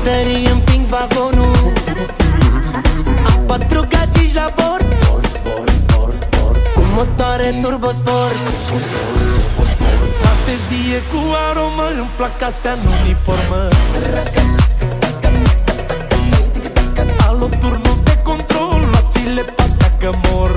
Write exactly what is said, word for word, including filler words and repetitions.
tării împing vagonul. Am patru gagici la bord, cu motoare turbosport. Fantezie cu aromă, îmi plac astea în uniformă. Alo, turnul de control, luați-le pasta că mor.